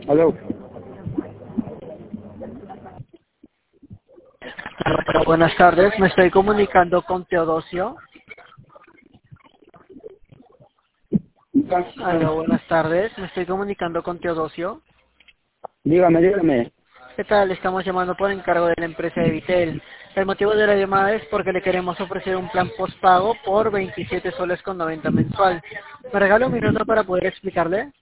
Aló. Hola, buenas tardes, me estoy comunicando con Teodosio. Hola, buenas tardes, me estoy comunicando con Teodosio. Dígame, dígame. ¿Qué tal? Estamos llamando por encargo de la empresa de Vitel. El motivo de la llamada es porque le queremos ofrecer un plan postpago por 27 soles con 90 mensual. ¿Me regala un minuto para poder explicarle?